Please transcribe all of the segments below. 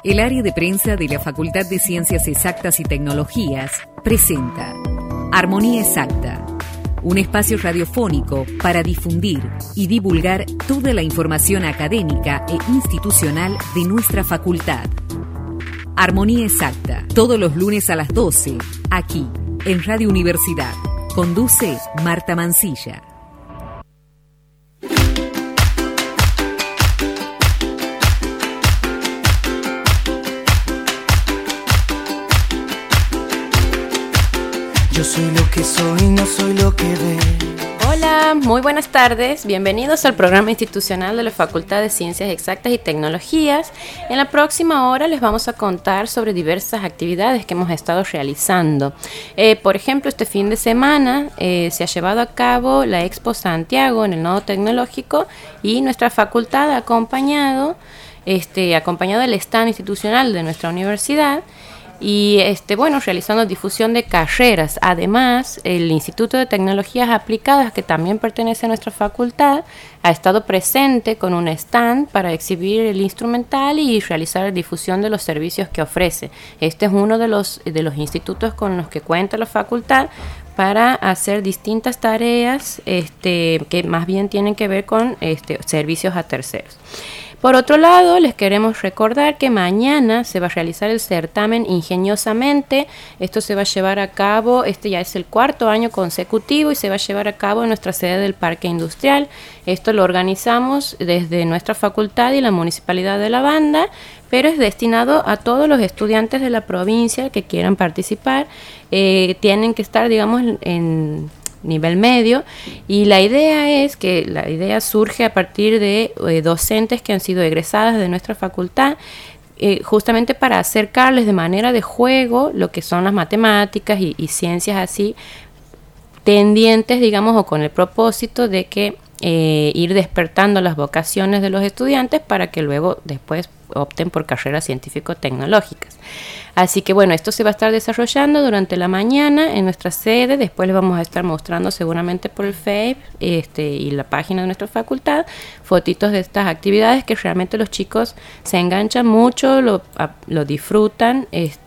El área de prensa de la Facultad de Ciencias Exactas y Tecnologías presenta Armonía Exacta, un espacio radiofónico para difundir y divulgar toda la información académica e institucional de nuestra facultad. Armonía Exacta, todos los lunes a las 12, aquí, en Radio Universidad. Conduce Marta Mancilla. Yo soy lo que soy, no soy lo que ve. Hola, muy buenas tardes. Bienvenidos al programa institucional de la Facultad de Ciencias Exactas y Tecnologías. En la próxima hora les vamos a contar sobre diversas actividades que hemos estado realizando. Por ejemplo, este fin de semana se ha llevado a cabo la Expo Santiago en el Nodo Tecnológico y nuestra facultad ha acompañado el stand institucional de nuestra universidad. Y realizando difusión de carreras. Además, el Instituto de Tecnologías Aplicadas, que también pertenece a nuestra facultad, ha estado presente con un stand para exhibir el instrumental y realizar difusión de los servicios que ofrece. Este es uno de los institutos con los que cuenta la facultad para hacer distintas tareas que más bien tienen que ver con servicios a terceros. Por otro lado, les queremos recordar que mañana se va a realizar el certamen Ingeniosamente. Esto se va a llevar a cabo, ya es el cuarto año consecutivo y se va a llevar a cabo en nuestra sede del Parque Industrial. Esto lo organizamos desde nuestra facultad y la Municipalidad de La Banda, pero es destinado a todos los estudiantes de la provincia que quieran participar. Tienen que estar, en nivel medio, y la idea surge a partir de docentes que han sido egresadas de nuestra facultad, justamente para acercarles de manera de juego lo que son las matemáticas y ciencias así tendientes, o con el propósito de que ir despertando las vocaciones de los estudiantes para que luego después opten por carreras científico-tecnológicas. Así que esto se va a estar desarrollando durante la mañana en nuestra sede. Después les vamos a estar mostrando seguramente por el Facebook y la página de nuestra facultad fotitos de estas actividades que realmente los chicos se enganchan mucho, lo disfrutan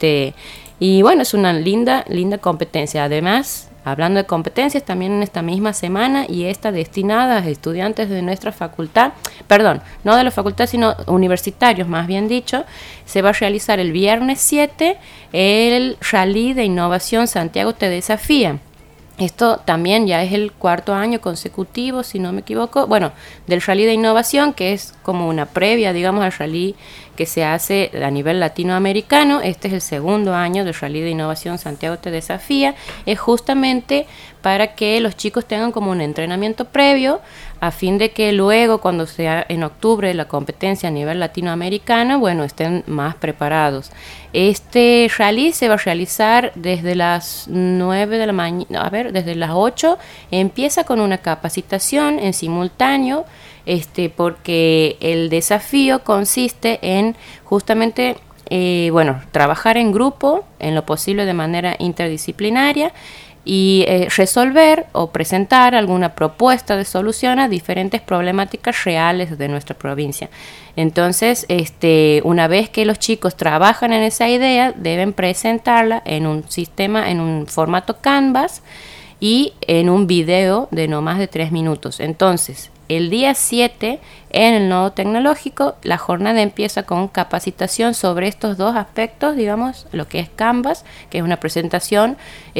y es una linda competencia. Además, hablando de competencias, también en esta misma semana y esta destinada a estudiantes de nuestra facultad, no de la facultad, sino universitarios, más bien dicho, se va a realizar el viernes 7 el Rally de Innovación Santiago Te Desafía. Esto también ya es el cuarto año consecutivo, si no me equivoco, del Rally de Innovación, que es como una previa, al Rally que se hace a nivel latinoamericano. Este es el segundo año del Rally de Innovación Santiago Te Desafía. Es justamente para que los chicos tengan como un entrenamiento previo, a fin de que luego, cuando sea en octubre la competencia a nivel latinoamericano, estén más preparados. Este rally se va a realizar desde las 9 de la mañana, desde las 8, empieza con una capacitación en simultáneo, porque el desafío consiste en justamente trabajar en grupo, en lo posible de manera interdisciplinaria, y resolver o presentar alguna propuesta de solución a diferentes problemáticas reales de nuestra provincia. Entonces, una vez que los chicos trabajan en esa idea, deben presentarla en un sistema, en un formato Canvas y en un video de no más de 3 minutos. Entonces, el día 7, en el Nodo Tecnológico, la jornada empieza con capacitación sobre estos dos aspectos, lo que es Canvas, que es una presentación,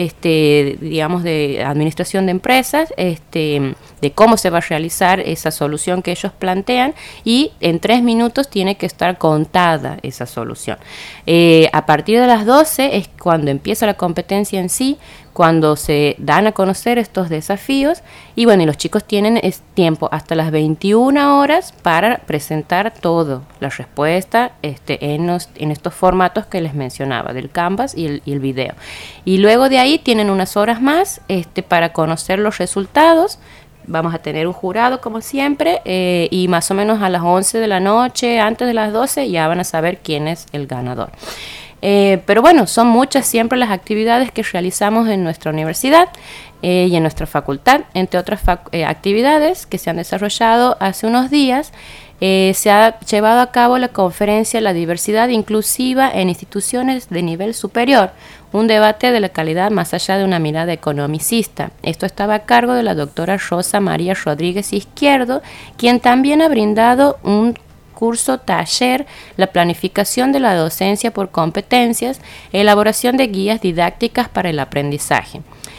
de administración de empresas, de cómo se va a realizar esa solución que ellos plantean, y en 3 minutos tiene que estar contada esa solución. A partir de las 12 es cuando empieza la competencia en sí, cuando se dan a conocer estos desafíos, y los chicos tienen tiempo hasta las 21 horas para presentar todo, la respuesta en estos formatos que les mencionaba, del Canvas y el video. Y luego de ahí tienen unas horas más para conocer los resultados. Vamos a tener un jurado como siempre, y más o menos a las 11 de la noche, antes de las 12, ya van a saber quién es el ganador. Pero son muchas siempre las actividades que realizamos en nuestra universidad y en nuestra facultad. Entre otras actividades que se han desarrollado hace unos días, se ha llevado a cabo la conferencia La diversidad inclusiva en instituciones de nivel superior, un debate de la calidad más allá de una mirada economicista. Esto estaba a cargo de la doctora Rosa María Rodríguez Izquierdo, quien también ha brindado un curso taller, la planificación de la docencia por competencias, elaboración de guías didácticas para el aprendizaje.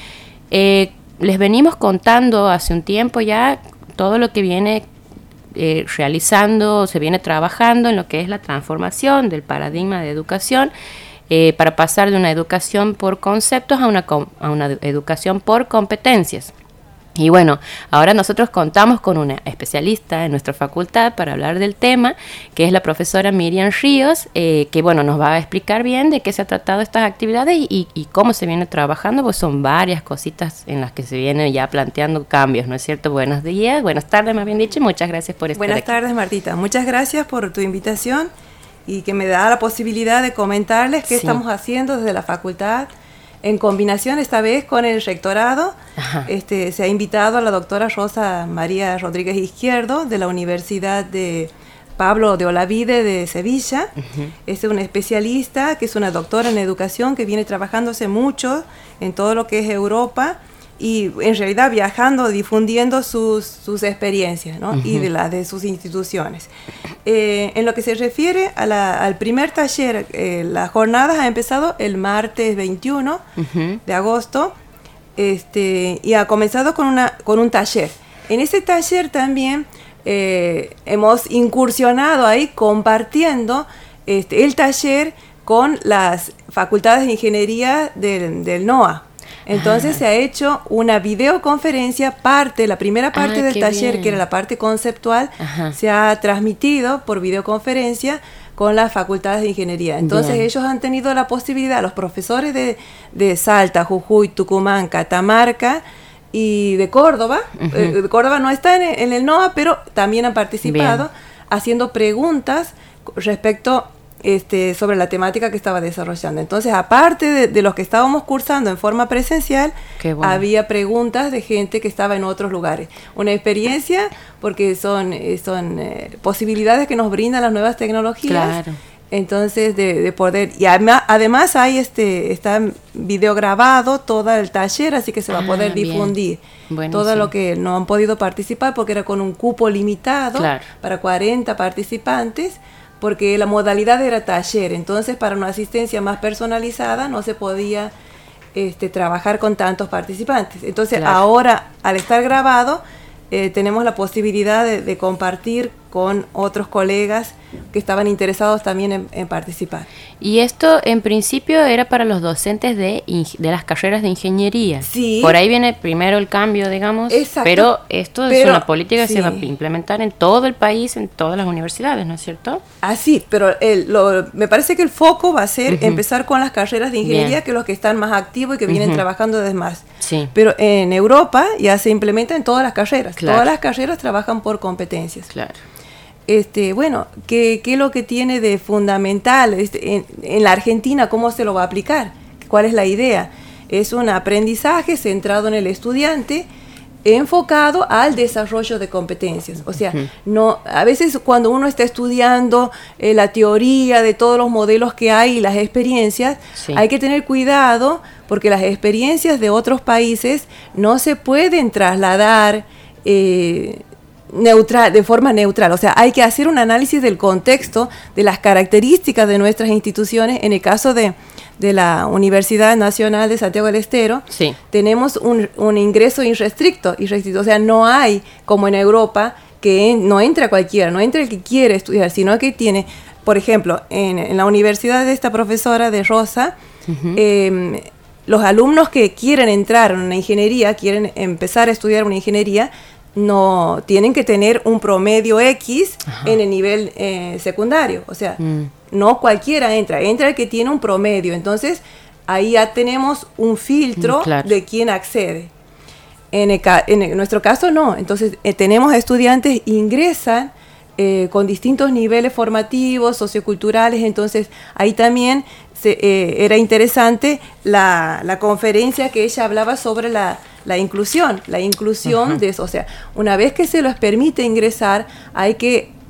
Les venimos contando hace un tiempo ya todo lo que viene realizando, se viene trabajando en lo que es la transformación del paradigma de educación para pasar de una educación por conceptos a una educación por competencias. Y bueno, ahora nosotros contamos con una especialista en nuestra facultad para hablar del tema, que es la profesora Miriam Ríos, que bueno, nos va a explicar bien de qué se ha tratado estas actividades y cómo se viene trabajando, pues son varias cositas en las que se vienen ya planteando cambios, ¿no es cierto? Buenos días, buenas tardes más bien dicho, y muchas gracias por estar aquí. Buenas tardes, Martita, muchas gracias por tu invitación y que me da la posibilidad de comentarles qué estamos haciendo desde la facultad, en combinación esta vez con el rectorado. Se ha invitado a la doctora Rosa María Rodríguez Izquierdo de la Universidad de Pablo de Olavide de Sevilla. Es una especialista que es una doctora en educación que viene trabajando hace mucho en todo lo que es Europa y en realidad viajando, difundiendo sus experiencias, ¿no? Y de las de sus instituciones. En lo que se refiere al primer taller, las jornadas han empezado el martes 21 de agosto y ha comenzado con un taller. En ese taller también hemos incursionado ahí compartiendo el taller con las facultades de ingeniería del NOA. Entonces se ha hecho una videoconferencia, la primera parte del taller, bien, que era la parte conceptual, se ha transmitido por videoconferencia con las facultades de ingeniería. Entonces bien, ellos han tenido la posibilidad, los profesores de Salta, Jujuy, Tucumán, Catamarca y de Córdoba, de Córdoba no está en el NOA, pero también han participado bien, haciendo preguntas respecto sobre la temática que estaba desarrollando. Entonces, aparte de los que estábamos cursando en forma presencial, bueno, había preguntas de gente que estaba en otros lugares. Una experiencia, porque son posibilidades que nos brindan las nuevas tecnologías. Claro. Entonces, de poder, y además hay está video grabado todo el taller, así que se va a poder difundir todo lo que no han podido participar, porque era con un cupo limitado, claro, para 40 participantes, porque la modalidad era taller. Entonces, para una asistencia más personalizada no se podía trabajar con tantos participantes. Entonces, claro, ahora, al estar grabado, tenemos la posibilidad de compartir con otros colegas que estaban interesados también en participar. Y esto en principio era para los docentes de las carreras de ingeniería. Sí. Por ahí viene primero el cambio, digamos. Exacto. Pero esto es una política que se va a implementar en todo el país, en todas las universidades, ¿no es cierto? Sí, pero me parece que el foco va a ser empezar con las carreras de ingeniería, bien, que los que están más activos y que vienen trabajando desde más. Sí. Pero en Europa ya se implementa en todas las carreras. Claro. Todas las carreras trabajan por competencias. Claro. Bueno, ¿qué es lo que tiene de fundamental en la Argentina? ¿Cómo se lo va a aplicar? ¿Cuál es la idea? Es un aprendizaje centrado en el estudiante, enfocado al desarrollo de competencias. O sea, no, a veces cuando uno está estudiando la teoría de todos los modelos que hay y las experiencias, hay que tener cuidado porque las experiencias de otros países no se pueden trasladar de forma neutral. O sea, hay que hacer un análisis del contexto, de las características de nuestras instituciones. En el caso de la Universidad Nacional de Santiago del Estero, tenemos un ingreso irrestricto. O sea, no hay, como en Europa, que no entra cualquiera, no entra el que quiere estudiar, sino que tiene, por ejemplo, en la universidad de esta profesora de Rosa, los alumnos que quieren entrar en una ingeniería, quieren empezar a estudiar una ingeniería, no tienen que tener un promedio X en el nivel secundario. O sea, no cualquiera entra el que tiene un promedio. Entonces, ahí ya tenemos un filtro de quién accede. En nuestro caso, no. Entonces, tenemos estudiantes ingresan con distintos niveles formativos, socioculturales. Entonces, ahí también era interesante la conferencia que ella hablaba sobre la inclusión de eso. O sea, una vez que se les permite ingresar, hay que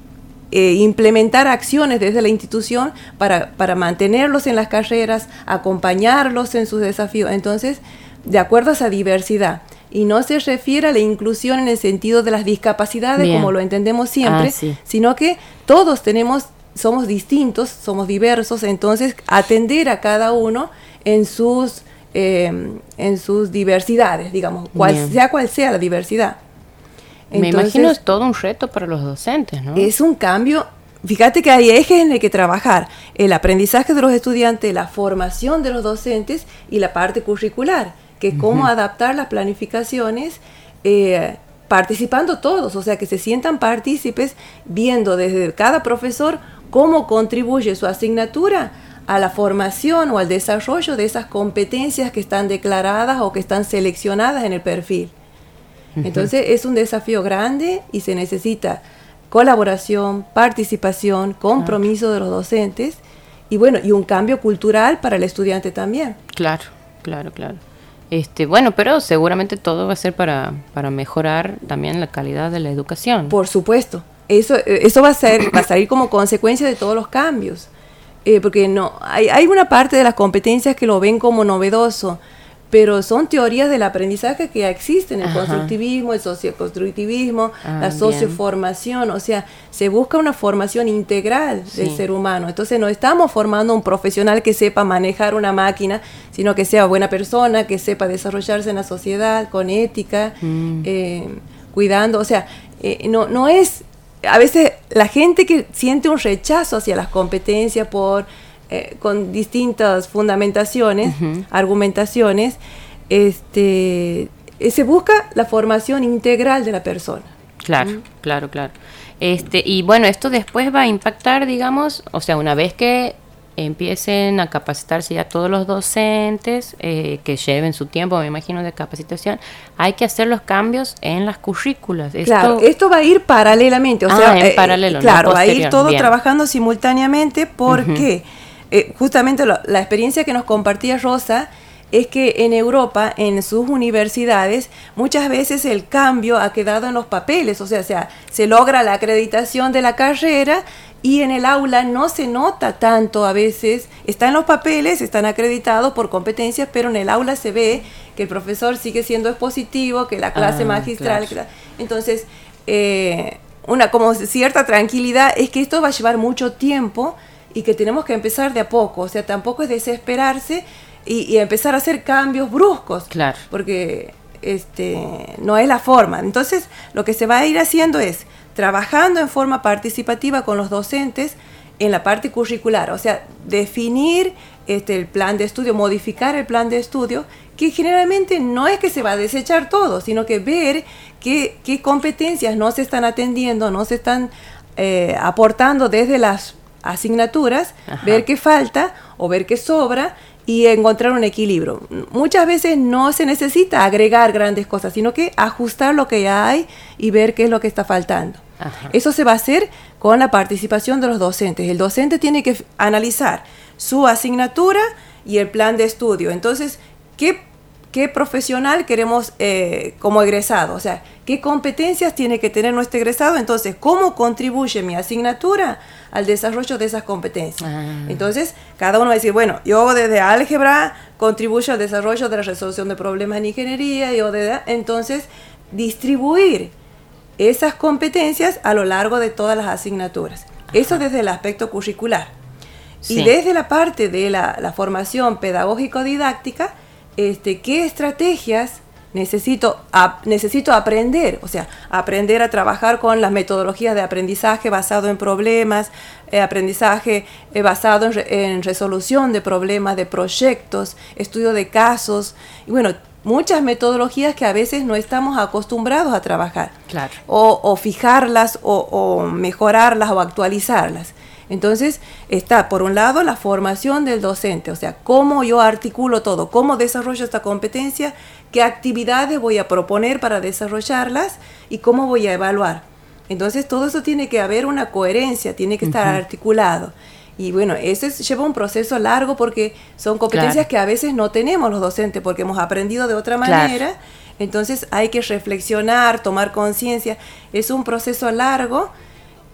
implementar acciones desde la institución para mantenerlos en las carreras, acompañarlos en sus desafíos. Entonces, de acuerdo a esa diversidad. Y no se refiere a la inclusión en el sentido de las discapacidades, Bien. como lo entendemos siempre, Sí. sino que todos somos distintos, somos diversos, entonces atender a cada uno en sus diversidades, digamos, cual sea la diversidad. Me Entonces, imagino es todo un reto para los docentes, ¿no? es un cambio. Fíjate que hay ejes en el que trabajar: el aprendizaje de los estudiantes, la formación de los docentes y la parte curricular, que es cómo adaptar las planificaciones participando todos, o sea, que se sientan partícipes, viendo desde cada profesor cómo contribuye su asignatura a la formación o al desarrollo de esas competencias que están declaradas o que están seleccionadas en el perfil. Entonces es un desafío grande y se necesita colaboración, participación, compromiso de los docentes y bueno, y un cambio cultural para el estudiante también. Claro. Bueno, pero seguramente todo va a ser para mejorar también la calidad de la educación. Por supuesto, eso va a salir como consecuencia de todos los cambios, porque no hay una parte de las competencias que lo ven como novedoso, pero son teorías del aprendizaje que ya existen: el constructivismo, el socioconstructivismo, la socioformación. O sea, se busca una formación integral del ser humano. Entonces no estamos formando un profesional que sepa manejar una máquina, sino que sea buena persona, que sepa desarrollarse en la sociedad con ética, cuidando. O sea, no es... A veces la gente que siente un rechazo hacia las competencias con distintas fundamentaciones, argumentaciones, se busca la formación integral de la persona. Claro. Y bueno, esto después va a impactar, digamos, o sea, una vez que empiecen a capacitarse ya todos los docentes, que lleven su tiempo, me imagino, de capacitación, hay que hacer los cambios en las currículas. Claro, esto va a ir paralelamente, o sea, en paralelo, claro, no va a ir todo Bien. trabajando simultáneamente porque justamente la experiencia que nos compartía Rosa es que en Europa, en sus universidades, muchas veces el cambio ha quedado en los papeles, o sea, se logra la acreditación de la carrera y en el aula no se nota tanto a veces. Está en los papeles, están acreditados por competencias, pero en el aula se ve que el profesor sigue siendo expositivo, que la clase magistral... Claro. Entonces, una como cierta tranquilidad es que esto va a llevar mucho tiempo y que tenemos que empezar de a poco, o sea, tampoco es desesperarse y empezar a hacer cambios bruscos, Claro. porque no es la forma. Entonces, lo que se va a ir haciendo es trabajando en forma participativa con los docentes en la parte curricular, o sea, definir el plan de estudio, modificar el plan de estudio, que generalmente no es que se va a desechar todo, sino que ver qué competencias no se están atendiendo, no se están aportando desde las asignaturas, ver qué falta o ver qué sobra y encontrar un equilibrio. Muchas veces no se necesita agregar grandes cosas, sino que ajustar lo que ya hay y ver qué es lo que está faltando. Eso se va a hacer con la participación de los docentes. El docente tiene que analizar su asignatura y el plan de estudio. Entonces, ¿qué profesional queremos como egresado? O sea, ¿qué competencias tiene que tener nuestro egresado? Entonces, ¿cómo contribuye mi asignatura al desarrollo de esas competencias? Entonces, cada uno va a decir, bueno, yo desde álgebra contribuyo al desarrollo de la resolución de problemas en ingeniería, entonces, distribuir esas competencias a lo largo de todas las asignaturas. Eso desde el aspecto curricular. Sí. Y desde la parte de la formación pedagógico-didáctica, ¿qué estrategias necesito aprender? O sea, aprender a trabajar con las metodologías de aprendizaje basado en problemas, aprendizaje basado en resolución de problemas, de proyectos, estudio de casos, y bueno, muchas metodologías que a veces no estamos acostumbrados a trabajar. Claro. O fijarlas, o mejorarlas, o actualizarlas. Entonces, está por un lado la formación del docente, o sea, cómo yo articulo todo, cómo desarrollo esta competencia, qué actividades voy a proponer para desarrollarlas y cómo voy a evaluar. Entonces, todo eso tiene que haber una coherencia, tiene que estar articulado. Y bueno, eso lleva un proceso largo porque son competencias que a veces no tenemos los docentes porque hemos aprendido de otra manera. Entonces, hay que reflexionar, tomar conciencia. Es un proceso largo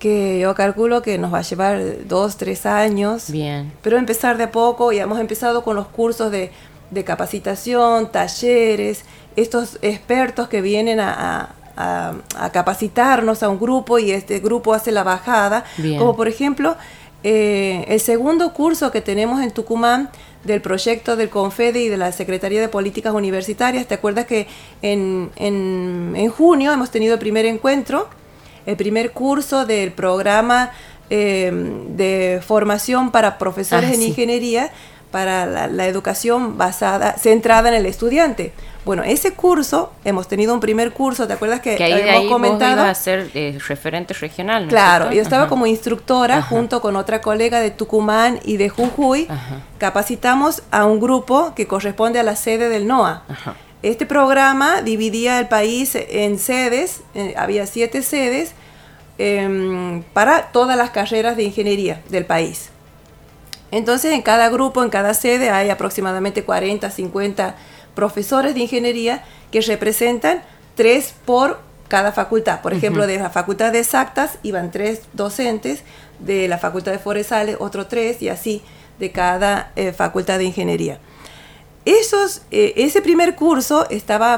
que yo calculo que nos va a llevar 2-3 años. Bien. Pero empezar de a poco, y hemos empezado con los cursos de capacitación, talleres, estos expertos que vienen a capacitarnos a un grupo y este grupo hace la bajada. Bien. Como por ejemplo, el segundo curso que tenemos en Tucumán del proyecto del CONFEDE y de la Secretaría de Políticas Universitarias. ¿Te acuerdas que en junio hemos tenido el primer encuentro, el primer curso del programa de formación para profesores en ingeniería, para la educación centrada en el estudiante? Bueno, ese curso, hemos tenido un primer curso, ¿te acuerdas que ahí habíamos comentado? Vos ibas a ser referente regional, ¿no? Claro, yo estaba como instructora junto con otra colega de Tucumán y de Jujuy. Capacitamos a un grupo que corresponde a la sede del NOA. Este programa dividía el país en sedes, había 7 sedes para todas las carreras de ingeniería del país. Entonces, en cada grupo, en cada sede, hay aproximadamente 40, 50 profesores de ingeniería que representan 3 por cada facultad. Por ejemplo, de la Facultad de Exactas iban 3 docentes, de la Facultad de Forestales otros 3, y así de cada facultad de ingeniería. Ese primer curso estaba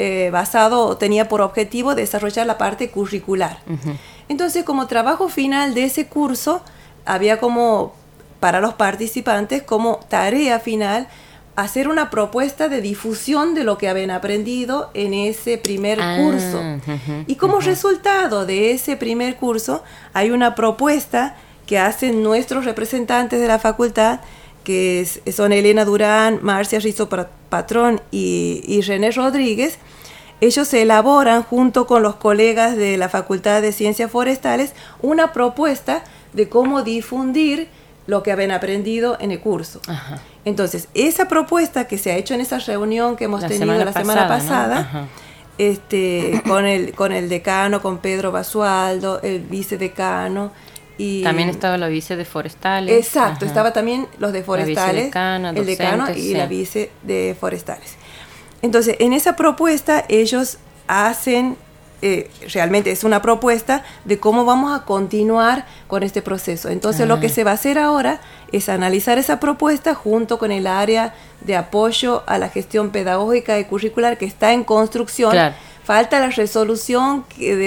tenía por objetivo desarrollar la parte curricular. Entonces, como trabajo final de ese curso, había como para los participantes como tarea final hacer una propuesta de difusión de lo que habían aprendido en ese primer curso. Y como resultado de ese primer curso, hay una propuesta que hacen nuestros representantes de la facultad, que son Elena Durán, Marcia Rizzo Patrón y René Rodríguez. Ellos se elaboran junto con los colegas de la Facultad de Ciencias Forestales una propuesta de cómo difundir lo que habían aprendido en el curso. Entonces, esa propuesta que se ha hecho en esa reunión que hemos tenido la semana pasada, ¿no? con el decano, con Pedro Basualdo, el vicedecano. Y también estaba la vice de Forestales. Exacto, estaba también los de Forestales, el decano y la vice de Forestales. Entonces, en esa propuesta ellos hacen... realmente es una propuesta de cómo vamos a continuar con este proceso. Entonces lo que se va a hacer ahora es analizar esa propuesta junto con el área de apoyo a la gestión pedagógica y curricular que está en construcción. Claro. Falta la resolución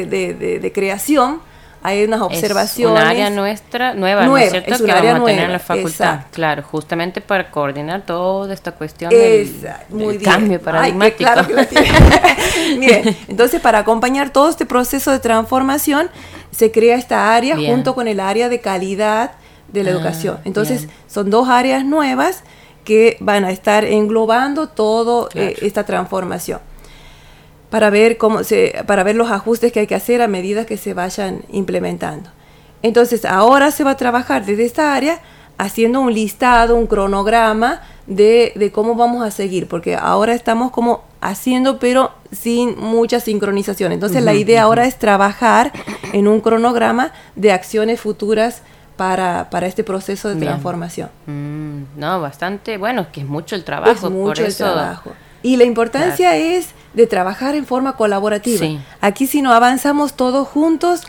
de creación. Hay unas observaciones. Es un área nueva, ¿no es cierto? Es un que área vamos a tener nueva, en la facultad. exacto. Claro, justamente para coordinar toda esta cuestión del cambio paradigmático. Claro que lo tiene. Bien, entonces para acompañar todo este proceso de transformación, se crea esta área junto con el área de calidad de la educación. Entonces, son 2 áreas nuevas que van a estar englobando toda esta transformación, para ver los ajustes que hay que hacer a medida que se vayan implementando. Entonces, ahora se va a trabajar desde esta área haciendo un listado, un cronograma de cómo vamos a seguir, porque ahora estamos como haciendo, pero sin mucha sincronización. Entonces, la idea ahora es trabajar en un cronograma de acciones futuras para este proceso de transformación. No, bastante, bueno, que es mucho el trabajo. Es mucho el trabajo. Y la importancia es de trabajar en forma colaborativa. Sí. Aquí si no avanzamos todos juntos,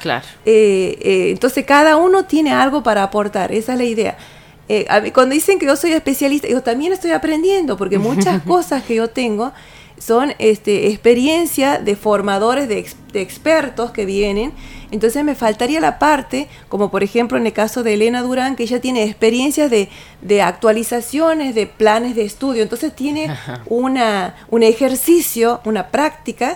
entonces cada uno tiene algo para aportar. Esa es la idea. Cuando dicen que yo soy especialista, yo también estoy aprendiendo, porque muchas cosas que yo tengo son experiencia de formadores, de expertos que vienen. Entonces me faltaría la parte, como por ejemplo en el caso de Elena Durán, que ella tiene experiencias de actualizaciones de planes de estudio. Entonces tiene un ejercicio, una práctica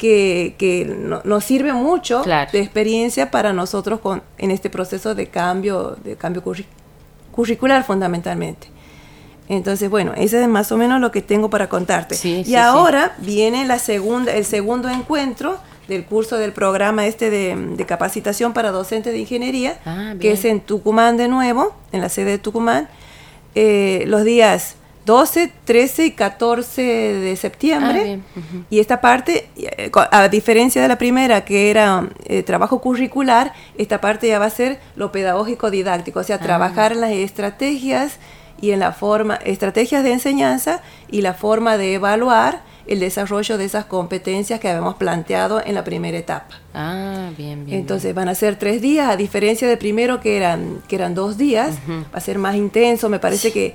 que nos sirve mucho de experiencia para nosotros en este proceso de cambio curricular fundamentalmente. Entonces, bueno, ese es más o menos lo que tengo para contarte. Y ahora viene el segundo encuentro del curso del programa de capacitación para docentes de ingeniería, que es en Tucumán de nuevo, en la sede de Tucumán, los días 12, 13 y 14 de septiembre. Y esta parte, a diferencia de la primera, que era trabajo curricular, esta parte ya va a ser lo pedagógico didáctico, o sea, trabajar en las estrategias y en estrategias de enseñanza y la forma de evaluar el desarrollo de esas competencias que habíamos planteado en la primera etapa. Ah, bien, bien. Entonces van a ser 3 días, a diferencia de primero que eran 2 días, va a ser más intenso, me parece que,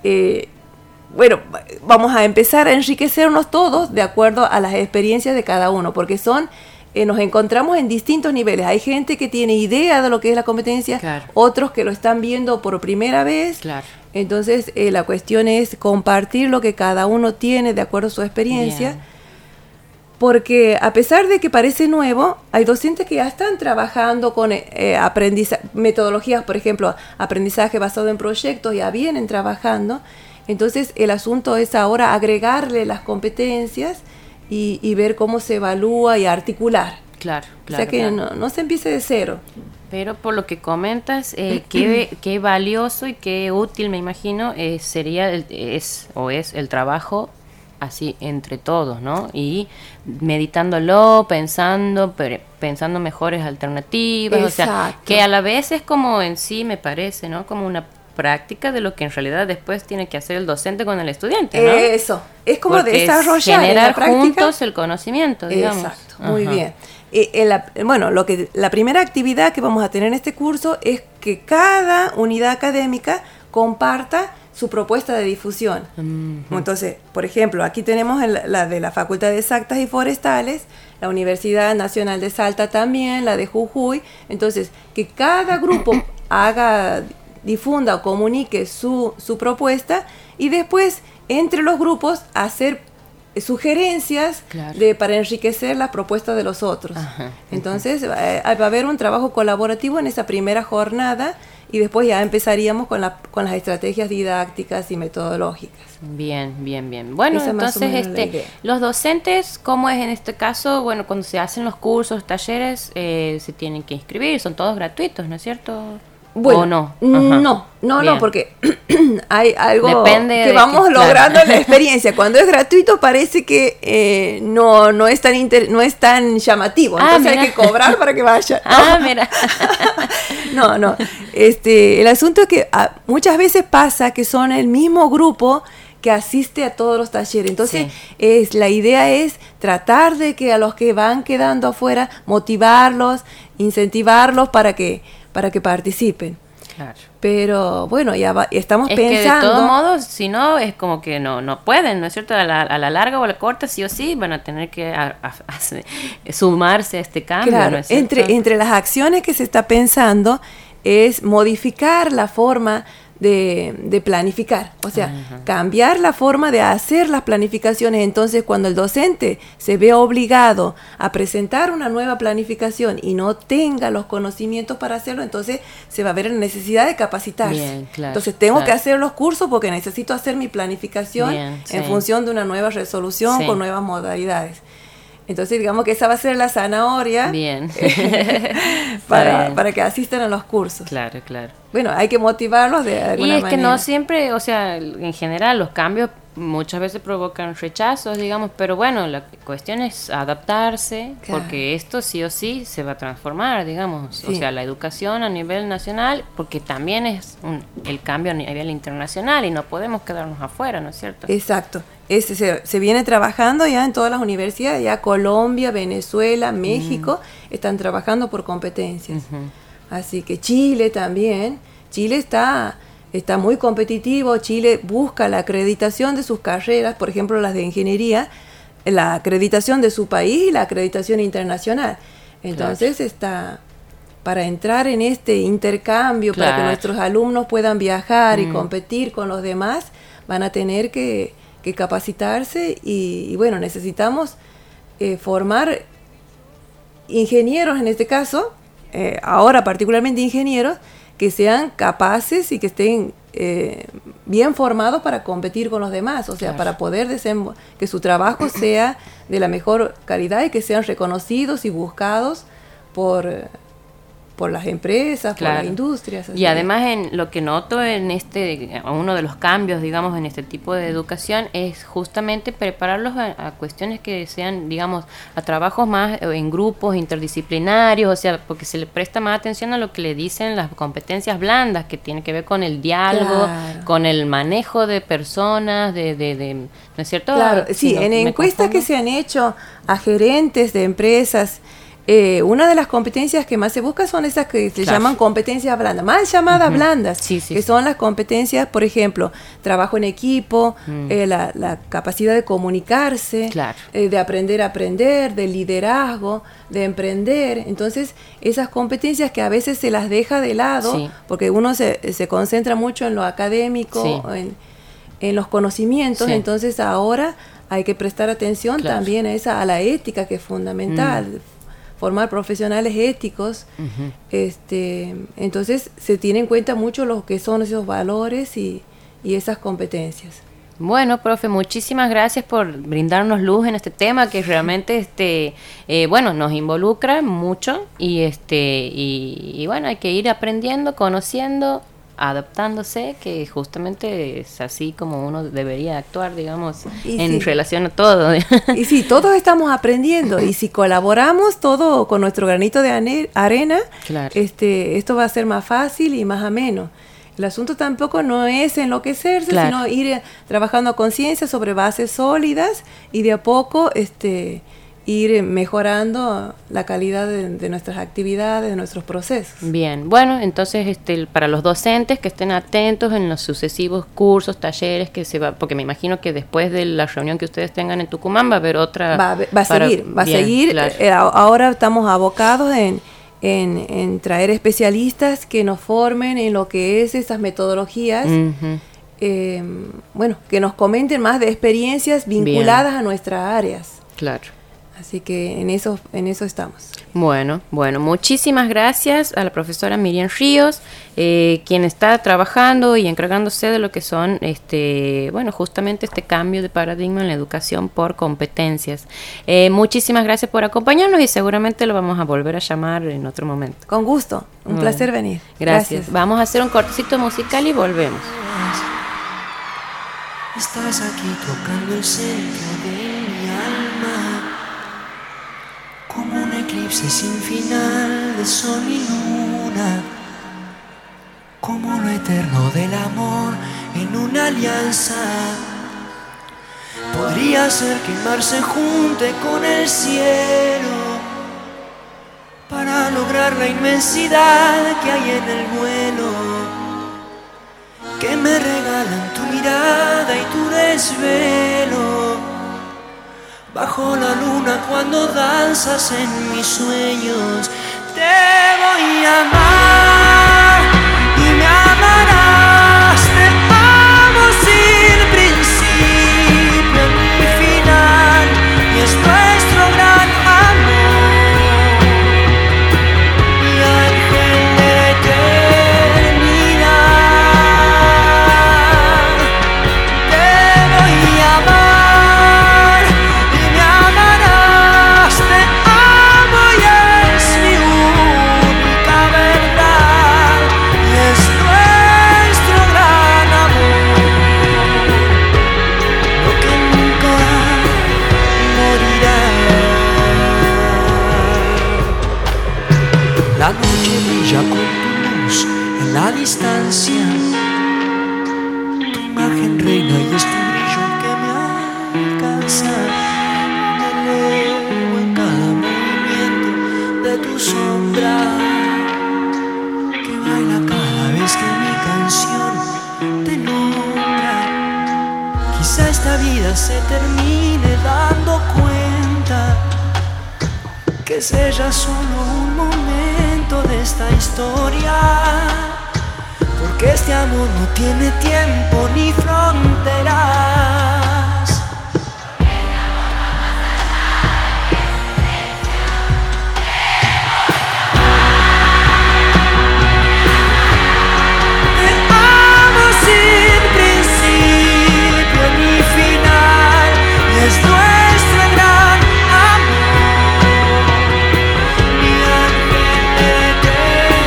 bueno, vamos a empezar a enriquecernos todos de acuerdo a las experiencias de cada uno, porque nos encontramos en distintos niveles. Hay gente que tiene idea de lo que es la competencia, claro, otros que lo están viendo por primera vez. Claro. Entonces, la cuestión es compartir lo que cada uno tiene de acuerdo a su experiencia. Bien. Porque a pesar de que parece nuevo, hay docentes que ya están trabajando con metodologías, por ejemplo, aprendizaje basado en proyectos, ya vienen trabajando. Entonces, el asunto es ahora agregarle las competencias y ver cómo se evalúa y articular. Claro, claro. O sea que claro. no se empiece de cero. Pero por lo que comentas, qué valioso y qué útil, me imagino, sería es el trabajo así entre todos, ¿no? Y meditándolo, pensando mejores alternativas. Exacto. O sea, que a la vez es como en sí, me parece, ¿no? Como una práctica de lo que en realidad después tiene que hacer el docente con el estudiante, ¿no? Eso, es como porque desarrollar generar en la práctica juntos el conocimiento, digamos. Exacto, muy bien. Bueno, la primera actividad que vamos a tener en este curso es que cada unidad académica comparta su propuesta de difusión. Entonces, por ejemplo, aquí tenemos la de la Facultad de Exactas y Forestales, la Universidad Nacional de Salta también, la de Jujuy. Entonces, que cada grupo difunda o comunique su propuesta y después, entre los grupos, hacer sugerencias claro, para enriquecer las propuestas de los otros. Ajá, entonces va a haber un trabajo colaborativo en esa primera jornada y después ya empezaríamos con las estrategias didácticas y metodológicas. Bien. Bueno, esa entonces los docentes, ¿cómo es en este caso? Bueno, cuando se hacen los cursos, talleres, se tienen que inscribir, son todos gratuitos, ¿no es cierto? Bueno, ¿o no? No, porque hay algo depende que vamos logrando en la experiencia. Cuando es gratuito parece que no es tan llamativo, entonces hay que cobrar para que vaya. Mira. No. El asunto es que muchas veces pasa que son el mismo grupo que asiste a todos los talleres. Entonces, la idea es tratar de que a los que van quedando afuera, motivarlos, incentivarlos para que participen. Claro. Pero bueno, estamos pensando. Que de todos modos, si no, es como que no pueden, ¿no es cierto? A la larga o a la corta, sí o sí, van a tener que sumarse a este cambio. Claro, ¿no es cierto? Entre las acciones que se está pensando es modificar la forma de planificar, o sea, cambiar la forma de hacer las planificaciones. Entonces, cuando el docente se ve obligado a presentar una nueva planificación y no tenga los conocimientos para hacerlo, entonces se va a ver la necesidad de capacitarse. Bien, claro, entonces, tengo que hacer los cursos porque necesito hacer mi planificación en función de una nueva resolución con nuevas modalidades. Entonces, digamos que esa va a ser la zanahoria para que asistan a los cursos. Claro. Bueno, hay que motivarlos de alguna manera. Y es que no siempre, o sea, en general los cambios muchas veces provocan rechazos, digamos, pero bueno, la cuestión es adaptarse, porque esto sí o sí se va a transformar, digamos, o sea, la educación a nivel nacional, porque también es el cambio a nivel internacional y no podemos quedarnos afuera, ¿no es cierto? Exacto. Se viene trabajando ya en todas las universidades, ya Colombia, Venezuela, México, están trabajando por competencias. Así que Chile también, Chile está muy competitivo. Chile busca la acreditación de sus carreras, por ejemplo las de ingeniería, la acreditación de su país y la acreditación internacional. Entonces está para entrar en este intercambio, para que nuestros alumnos puedan viajar y competir con los demás, van a tener que capacitarse y bueno, necesitamos formar ingenieros en este caso, ahora particularmente ingenieros, que sean capaces y que estén bien formados para competir con los demás, o sea, para poder que su trabajo sea de la mejor calidad y que sean reconocidos y buscados por por las empresas, claro, por las industrias. Y además en lo que noto en uno de los cambios, digamos, en este tipo de educación es justamente prepararlos a cuestiones que sean, digamos, a trabajos más en grupos interdisciplinarios, o sea, porque se le presta más atención a lo que le dicen las competencias blandas, que tiene que ver con el diálogo, claro, con el manejo de personas, ¿no es cierto? Claro, sí, en encuestas que se han hecho a gerentes de empresas, una de las competencias que más se busca son esas que se llaman competencias blandas, más llamadas blandas, que son las competencias, por ejemplo, trabajo en equipo, la capacidad de comunicarse, de aprender a aprender, de liderazgo, de emprender. Entonces, esas competencias que a veces se las deja de lado, porque uno se concentra mucho en lo académico, en los conocimientos, entonces ahora hay que prestar atención también a la ética, que es fundamental, formar profesionales éticos. Entonces se tiene en cuenta mucho lo que son esos valores y esas competencias. Bueno, profe, muchísimas gracias por brindarnos luz en este tema que realmente nos involucra mucho y bueno, hay que ir aprendiendo, conociendo, adaptándose, que justamente es así como uno debería actuar, digamos, en relación a todo. Y sí, todos estamos aprendiendo, y si colaboramos todo con nuestro granito de arena, esto va a ser más fácil y más ameno. El asunto tampoco no es enloquecerse, sino ir trabajando a conciencia sobre bases sólidas y de a poco ir mejorando la calidad de nuestras actividades, de nuestros procesos. Bien, bueno, entonces para los docentes que estén atentos en los sucesivos cursos, talleres porque me imagino que después de la reunión que ustedes tengan en Tucumán va a haber otra. Va a seguir. Claro. Ahora estamos abocados en traer especialistas que nos formen en lo que es esas metodologías. Que nos comenten más de experiencias vinculadas a nuestras áreas. Claro. Así que en eso estamos. Bueno, muchísimas gracias a la profesora Miriam Ríos, quien está trabajando y encargándose de lo que son, justamente este cambio de paradigma en la educación por competencias. Muchísimas gracias por acompañarnos y seguramente lo vamos a volver a llamar en otro momento. Con gusto, un placer venir. Gracias. Vamos a hacer un cortecito musical y volvemos. Estás aquí tocando el centro de mi alma, como un eclipse sin final de sol y luna, como lo eterno del amor en una alianza. Podría ser que el mar se junte con el cielo para lograr la inmensidad que hay en el vuelo, que me regalan tu mirada y tu desvelo. Bajo la luna cuando danzas en mis sueños, te voy a amar y me amarás. Te amo sin principio ni final, y es nuestro gran amor, mi ángel de eternidad. Te voy a amar. La noche brilla con tu luz en la distancia, tu imagen reina y es tu brillo el que me alcanza. Te leo en cada movimiento de tu sombra, que baila cada vez que mi canción te nombra. Quizá esta vida se termine dando cuenta que sea ya solo un momento de esta historia, porque este amor no tiene tiempo ni fronteras. Te amo sin principio ni final, y es nuestro gran amor, mi ángel de eternidad.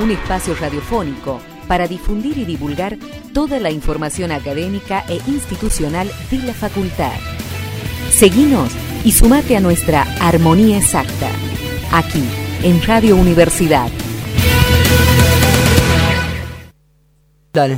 un espacio radiofónico para difundir y divulgar toda la información académica e institucional de la facultad. Seguinos y sumate a nuestra Armonía Exacta, aquí en Radio Universidad. Dale.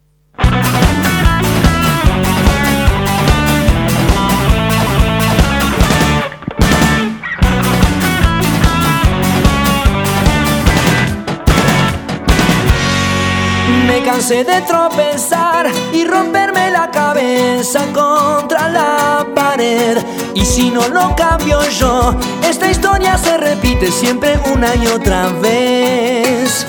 Me cansé de tropezar y romperme la cabeza contra la pared. Y si no lo cambio yo, esta historia se repite siempre una y otra vez.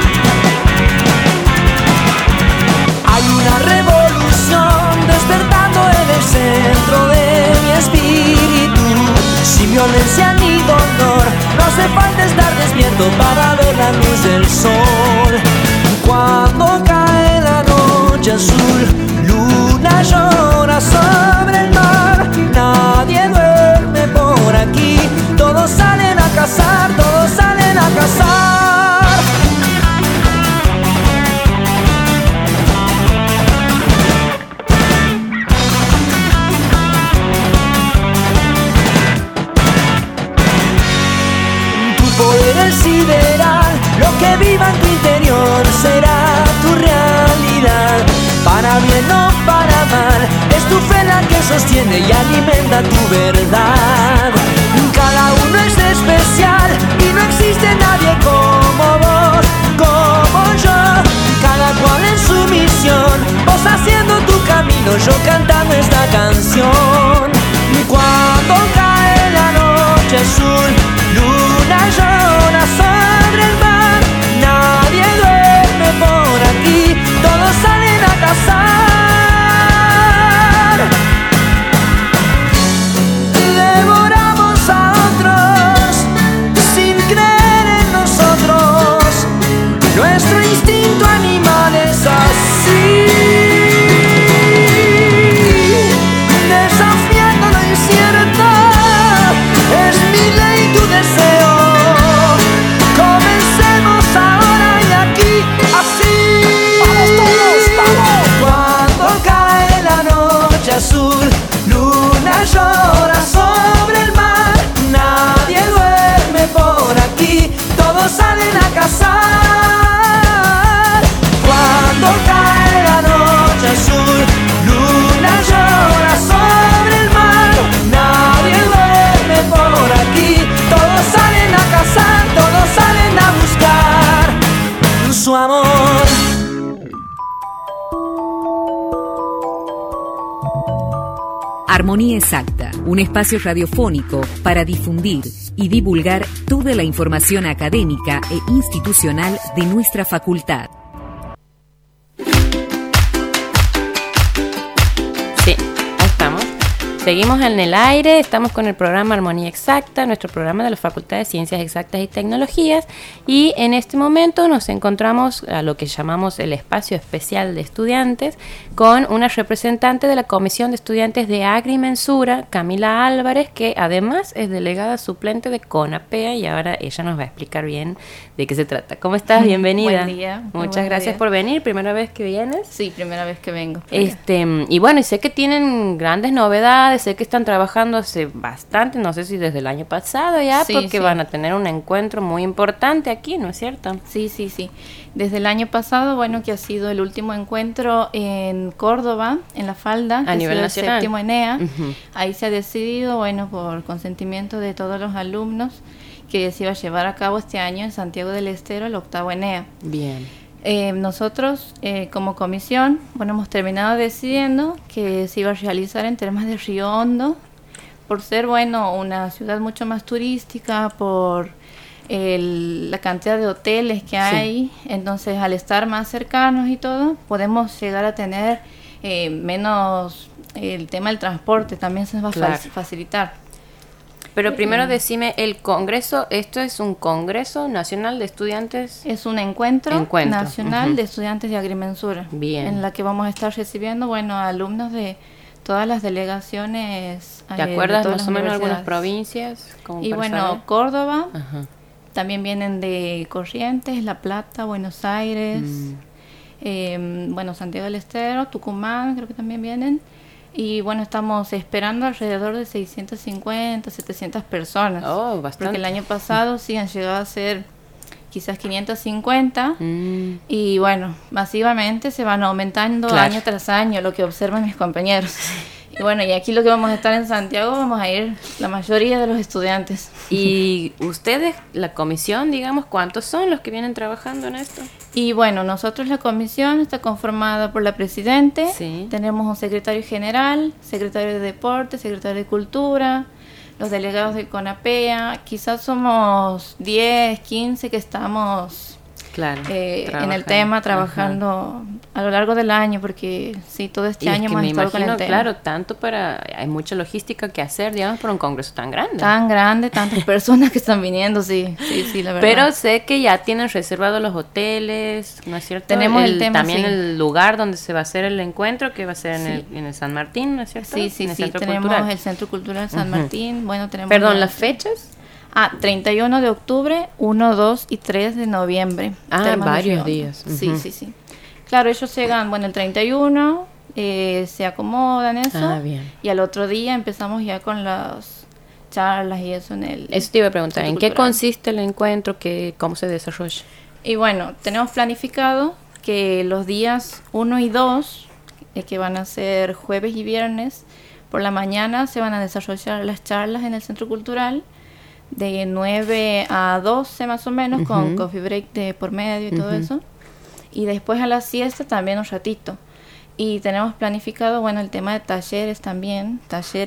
Hay una revolución despertando en el centro de mi espíritu. Sin violencia ni dolor, no hace falta estar despierto para ver la luz del sol. Cuando cae la noche azul, luna llora sobre el mar. Nadie duerme por aquí, todos salen a cazar, todos salen a cazar. Tu poder es sideral, lo que viva en tu interior será tu realidad. Para bien o para mal, es tu fe la que sostiene y alimenta tu verdad. Cada uno es especial y no existe nadie como vos, como yo. Cada cual en su misión, vos haciendo tu camino, yo cantando esta canción. Cuando cae la noche azul, luna llora sobre el mar. Nadie duerme por aquí, todos salen a cazar. Devoramos a otros sin creer en nosotros. Nuestro instinto animal es así. Desafiando lo incierto, es mi ley, tu deseo. Comencemos ahora y aquí, así. Cuando cae la noche azul, luna llora sobre el mar. Nadie duerme por aquí, todos salen a cazar. Cuando cae la noche azul, luna llora sobre el mar. Nadie duerme por aquí, todos salen a cazar, todos salen a buscar su amor. Armonía Exacta, un espacio radiofónico para difundir y divulgar toda la información académica e institucional de nuestra facultad. Sí, ahí estamos. Seguimos en el aire, estamos con el programa Armonía Exacta, nuestro programa de la Facultad de Ciencias Exactas y Tecnologías, y en este momento nos encontramos a lo que llamamos el espacio especial de estudiantes con una representante de la Comisión de Estudiantes de Agrimensura, Camila Álvarez, que además es delegada suplente de CONAPEA, y ahora ella nos va a explicar bien de qué se trata. ¿Cómo estás? Bienvenida. Buen día. Muchas gracias por venir. ¿Primera vez que vienes? Sí, primera vez que vengo. Y bueno, y sé que tienen grandes novedades, sé que están trabajando hace bastante, no sé si desde el año pasado ya, Sí, porque sí. van a tener un encuentro muy importante aquí, ¿no es cierto? Sí. Desde el año pasado, bueno, que ha sido el último encuentro en Córdoba, en La Falda, A nivel ha sido nacional. el séptimo ENEA. Ujú. Ahí se ha decidido, bueno, por consentimiento de todos los alumnos, que se iba a llevar a cabo este año en Santiago del Estero el octavo ENEA. Bien. Nosotros, como comisión, bueno, hemos terminado decidiendo que se iba a realizar en Termas de Río Hondo, por ser, bueno, una ciudad mucho más turística, por la cantidad de hoteles que hay. Entonces, al estar más cercanos y todo, podemos llegar a tener menos, el tema del transporte también se nos va a Claro. facilitar. Pero primero decime, el congreso, ¿esto es un congreso nacional de estudiantes? Es un encuentro nacional ujú. de estudiantes de agrimensura. Bien. En la que vamos a estar recibiendo, bueno, alumnos de todas las delegaciones. ¿Te acuerdas de todas más las o menos algunas universidades. provincias? Como Y para bueno, saber? Córdoba, Ajá. También vienen de Corrientes, La Plata, Buenos Aires, bueno, Santiago del Estero, Tucumán, creo que también vienen. Y bueno, estamos esperando alrededor de 650, 700 personas. Oh, bastante. Porque el año pasado sí han llegado a ser quizás 550. Y bueno, masivamente se van aumentando año tras año, lo que observan mis compañeros. Y bueno, y aquí lo que vamos a estar en Santiago, vamos a ir la mayoría de los estudiantes. Y ustedes, la comisión, digamos, ¿cuántos son los que vienen trabajando en esto? Y bueno, nosotros la comisión está conformada por la presidente, Sí. tenemos un secretario general, secretario de deporte, secretario de cultura, los delegados de CONAPEA, quizás somos 10, 15 que estamos Claro, en el tema, trabajando a lo largo del año, porque sí, todo este y año es que hemos me estado imagino, con el tema. claro, tanto hay mucha logística que hacer, digamos, para un congreso tan grande. Tan grande, tantas personas que están viniendo, sí, la verdad. Pero sé que ya tienen reservados los hoteles, ¿no es cierto? Tenemos el tema, también sí. el lugar donde se va a hacer el encuentro, que va a ser en el San Martín, ¿no es cierto? Sí, En el Centro tenemos Cultural. el Centro Cultural San Martín, bueno, tenemos... Perdón, ¿las fechas? 31 de octubre, 1, 2 y 3 de noviembre. Tenemos varios los días. Sí. Claro, ellos llegan, bueno, el 31, se acomodan eso. Bien. Y al otro día empezamos ya con las charlas y eso en el... Eso te iba a preguntar, Centro ¿en qué Cultural. consiste el encuentro? ¿Cómo se desarrolla? Y bueno, tenemos planificado que los días 1 y 2, que van a ser jueves y viernes, por la mañana se van a desarrollar las charlas en el Centro Cultural, de 9 a 12 más o menos, con coffee break de por medio y todo eso. Y después a la siesta también un ratito. Y tenemos planificado, bueno, el tema de talleres también,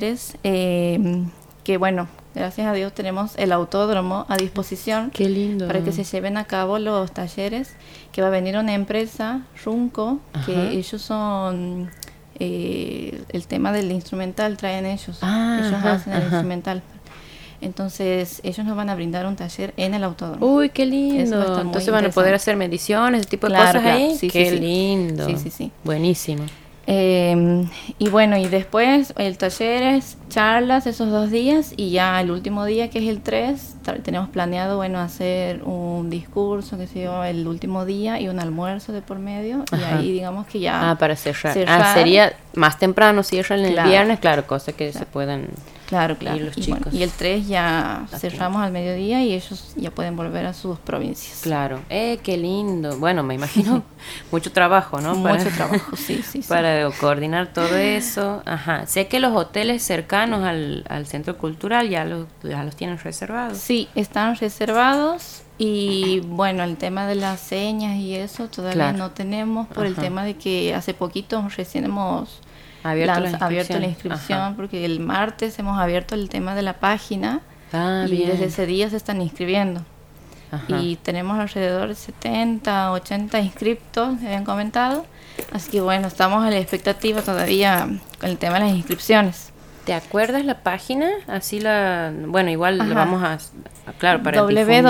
que bueno, gracias a Dios tenemos el autódromo a disposición. Qué lindo. Para que se lleven a cabo los talleres, que va a venir una empresa, Runco, que ellos son... el tema del instrumental traen ellos. Ellos hacen el instrumental. Entonces, ellos nos van a brindar un taller en el autódromo. Uy, qué Eso va a lindo. estar muy Entonces van a poder interesante. hacer mediciones, ese tipo de Claro, cosas claro. ahí. Sí, qué sí. lindo. Sí. Buenísimo. Y bueno, y después el taller es charlas esos 2 días, y ya el último día, que es el 3, tenemos planeado, bueno, hacer un discurso, que se llama el último día, y un almuerzo de por medio. Y ahí digamos que ya... para cerrar. Sería más temprano, cierran el Claro. viernes, claro, cosa que se puedan... Claro. Y los Y, bueno, chicos. y el 3 ya cerramos al mediodía y ellos ya pueden volver a sus provincias. Claro. Qué lindo. Bueno, me imagino mucho trabajo, ¿no? Mucho trabajo, sí. Para coordinar todo eso. Ajá. Sé que los hoteles cercanos al centro cultural ya los tienen reservados. Sí, están reservados. Y bueno, el tema de las señas y eso todavía no tenemos, por el tema de que hace poquito recién hemos abierto la inscripción, porque el martes hemos abierto el tema de la página y bien. desde ese día se están inscribiendo. Y tenemos alrededor de 70, 80 inscriptos, me habían comentado. Así que bueno, estamos a la expectativa todavía con el tema de las inscripciones. ¿Te acuerdas la página? Así bueno, igual la vamos a... Claro, para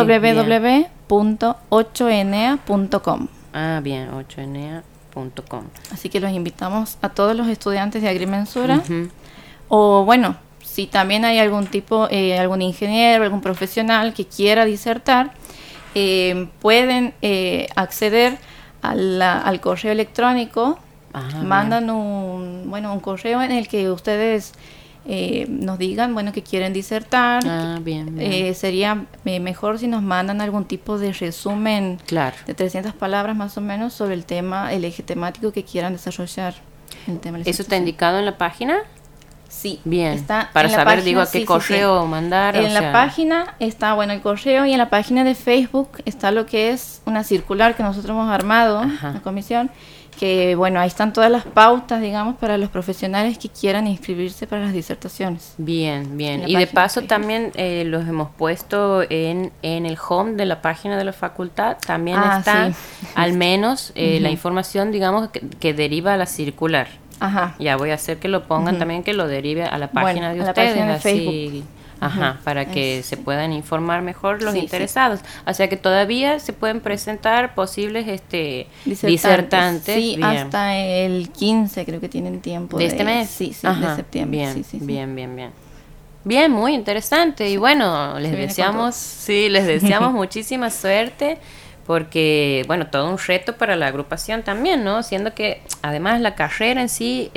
www.8enea.com. Bien, 8enea.com. Así que los invitamos a todos los estudiantes de agrimensura. O bueno, si también hay algún algún ingeniero, algún profesional que quiera disertar, pueden acceder al correo electrónico. Mandan un correo en el que ustedes nos digan, bueno, que quieren disertar. Bien. Sería mejor si nos mandan algún tipo de resumen de 300 palabras más o menos sobre el eje temático que quieran desarrollar. ¿Eso está indicado en la página? Sí. Bien, está para saber, página, digo, a qué correo mandar. En la página está, bueno, el correo, y en la página de Facebook está lo que es una circular que nosotros hemos armado, la comisión, que, bueno, ahí están todas las pautas, digamos, para los profesionales que quieran inscribirse para las disertaciones. Bien. Y de paso también los hemos puesto en el home de la página de la facultad. También está al menos la información, digamos, que deriva a la circular. Ya voy a hacer que lo pongan también, que lo derive a la página de ustedes. La página de así, Facebook. Para que se puedan informar mejor los interesados. O sea que todavía se pueden presentar posibles disertantes. Sí, bien. Hasta el 15 creo que tienen tiempo. ¿De este mes? Sí, de septiembre. Bien. Bien, muy interesante. Y bueno, les deseamos muchísima suerte, porque, bueno, todo un reto para la agrupación también, ¿no? Siendo que, además, la carrera en sí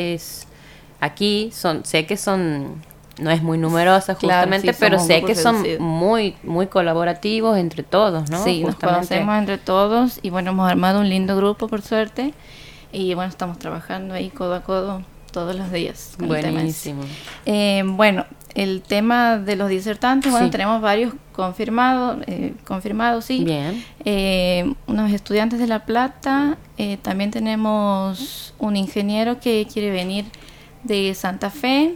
sé que no es muy numerosa justamente, claro, sí, pero sé que son muy, muy colaborativos entre todos, ¿no? Sí, nos conocemos entre todos y, bueno, hemos armado un lindo grupo, por suerte, y, bueno, estamos trabajando ahí codo a codo todos los días. Buenísimo. Bueno, el tema de los disertantes, bueno, tenemos varios confirmados, sí. Bien. Unos estudiantes de La Plata, también tenemos un ingeniero que quiere venir de Santa Fe,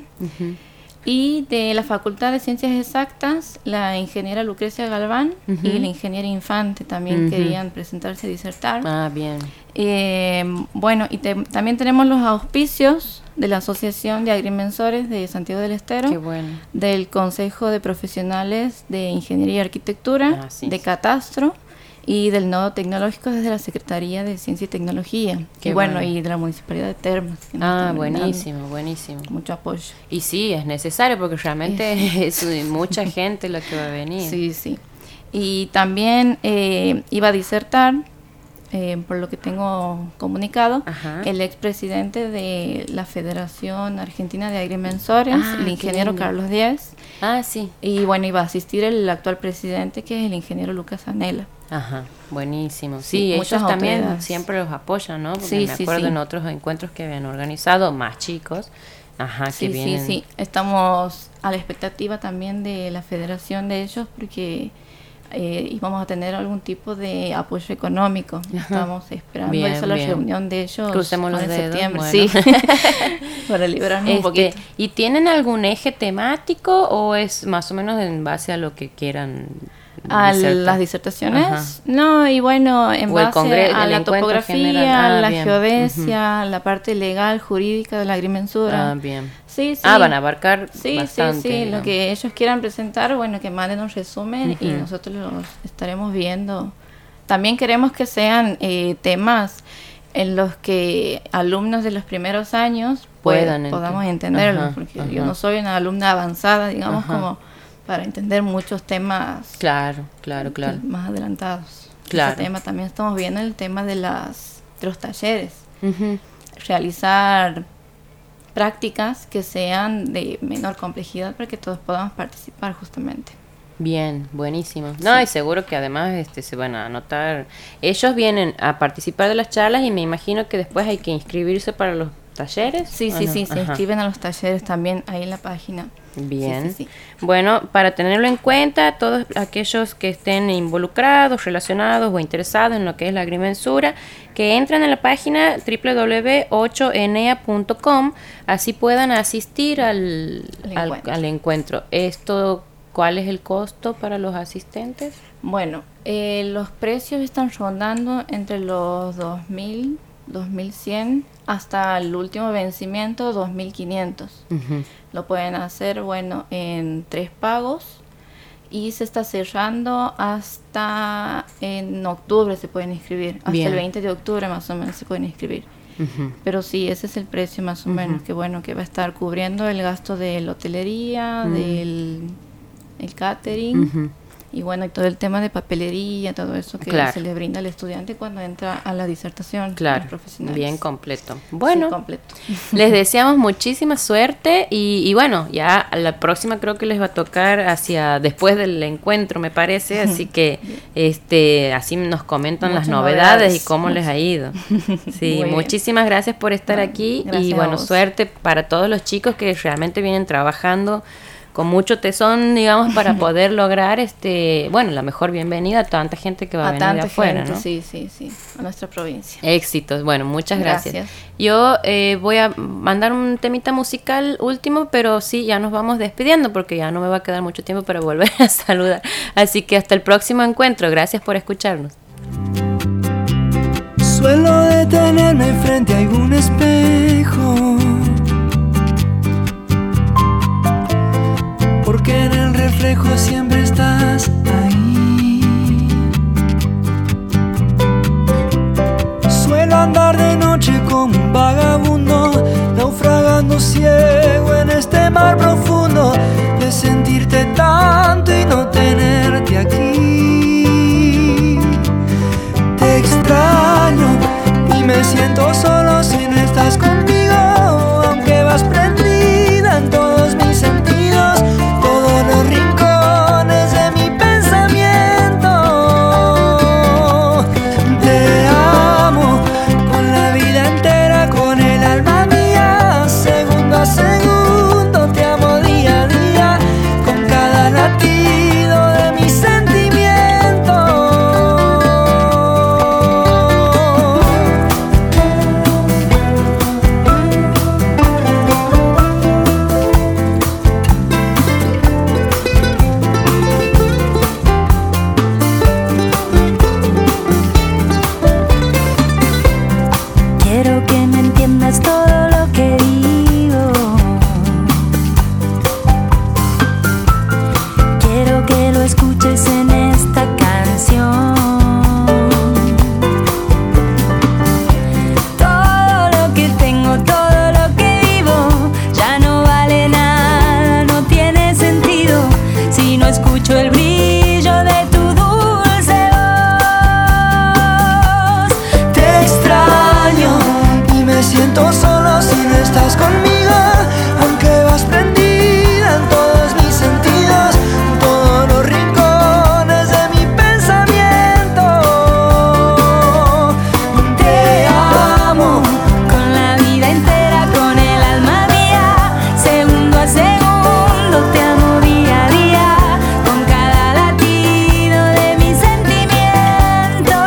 y de la Facultad de Ciencias Exactas, la ingeniera Lucrecia Galván y la ingeniera Infante también querían presentarse a disertar. Ah, bien. Bueno, y también tenemos los auspicios de la Asociación de Agrimensores de Santiago del Estero, Qué bueno. Del Consejo de Profesionales de Ingeniería y Arquitectura, de Catastro, y del Nodo Tecnológico desde la Secretaría de Ciencia y Tecnología. Qué bueno, y de la Municipalidad de Termas. Buenísimo. Mucho apoyo. Y sí, es necesario porque realmente es mucha gente la que va a venir. Sí. Y también iba a disertar, por lo que tengo comunicado, el expresidente de la Federación Argentina de Agrimensores, el ingeniero Carlos Díaz. Sí. Y bueno, iba a asistir el actual presidente, que es el ingeniero Lucas Anela. Ajá, buenísimo. Sí, ellos también siempre los apoyan, ¿no? Porque me acuerdo en otros encuentros que habían organizado, más chicos. Que vienen. Sí. Estamos a la expectativa también de la federación de ellos, porque íbamos a tener algún tipo de apoyo económico. Estamos esperando la reunión de ellos. Crucemos los dedos, septiembre. Bueno. Sí, para librarnos un poquito. ¿Y tienen algún eje temático o es más o menos en base a lo que quieran a las disertaciones? No, y bueno, en base a la topografía, la geodesia, la parte legal, jurídica de la agrimensura. Bien. Sí. Van a abarcar bastante. Sí, lo que ellos quieran presentar, bueno, que manden un resumen y nosotros los estaremos viendo. También queremos que sean temas en los que alumnos de los primeros años podamos entenderlos, porque yo no soy una alumna avanzada, digamos, como para entender muchos temas. Claro. Más adelantados. Claro. Este tema también estamos viendo el tema de los talleres. Realizar prácticas que sean de menor complejidad para que todos podamos participar justamente. Bien, buenísimo. No, y seguro que además se van a anotar. Ellos vienen a participar de las charlas y me imagino que después hay que inscribirse para los talleres. Sí, se inscriben a los talleres también ahí en la página. Bien. Sí. Bueno, para tenerlo en cuenta, todos aquellos que estén involucrados, relacionados o interesados en lo que es la agrimensura, que entren en la página www.8enea.com, así puedan asistir al encuentro. ¿Cuál es el costo para los asistentes? Bueno, los precios están rondando entre los 2.000, 2.100 hasta el último vencimiento 2.500. Lo pueden hacer, en 3 pagos y se está cerrando hasta en octubre se pueden inscribir. Hasta el 20 de octubre más o menos se pueden inscribir. Pero sí, ese es el precio más o menos, que va a estar cubriendo el gasto de la hotelería, del catering, y y todo el tema de papelería, todo eso que se le brinda al estudiante cuando entra a la disertación. Claro, profesionales. Bien completo. Bueno, sí, completo. Les deseamos muchísima suerte y ya a la próxima creo que les va a tocar hacia después del encuentro, me parece, así que así nos comentan las novedades y cómo les ha ido. Sí, muchísimas gracias por estar aquí y suerte para todos los chicos que realmente vienen trabajando con mucho tesón, digamos, para poder lograr la mejor bienvenida a tanta gente que va a venir de afuera, ¿no? Sí, a nuestra provincia. Éxitos. Bueno, muchas gracias. Yo voy a mandar un temita musical último, pero sí, ya nos vamos despidiendo porque ya no me va a quedar mucho tiempo para volver a saludar. Así que hasta el próximo encuentro. Gracias por escucharnos. Suelo detenerme frente a algún espejo, porque en el reflejo siempre estás ahí. Suelo andar de noche como un vagabundo, naufragando ciego en este mar profundo. extraño tenerte aquí. Te extraño y me siento solo si no estás conmigo, aunque vas prendida en todos mis sentidos, todos los rincones de mi pensamiento. Te amo con la vida entera, con el alma mía, segundo a segundo te amo día a día, con cada latido de mi sentimiento. Quiero que me entiendas todo lo que digo. Quiero que lo escuches en esta canción. Todo lo que tengo, todo lo que vivo, ya no vale nada, no tiene sentido si no escucho el brillo de tu dulce voz. Te extraño y me siento solo si no estás conmigo, aunque vas prendida en todos mis sentidos, todos los rincones de mi pensamiento. Te amo Con la vida entera, con el alma mía, segundo a segundo te amo día a día, con cada latido de mi sentimiento.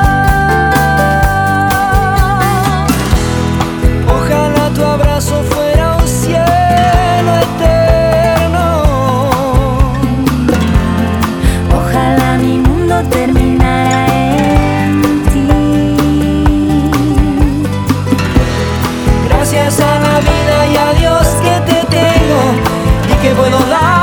Ojalá tu abrazo fuera un cielo eterno. Ojalá mi mundo terminara en ti. Gracias a la vida y a Dios que te tengo y que puedo dar